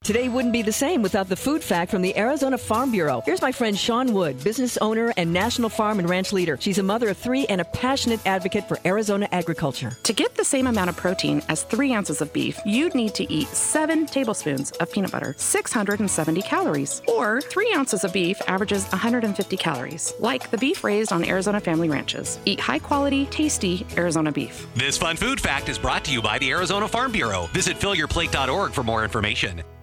Today wouldn't be the same without the food fact from the Arizona Farm Bureau. Here's my friend Shawn Wood, business owner and national farm and ranch leader. She's a mother of 3 and a passionate advocate for Arizona agriculture. To get the same amount of protein as 3 ounces of beef, you'd need to eat 7 tablespoons of peanut butter, 670 calories. Or 3 ounces of beef averages 150 calories, like the beef raised on Arizona family ranches. Eat high-quality, tasty Arizona beef. This fun food fact is brought to you by the Arizona Farm Bureau. Visit fillyourplate.org for more information.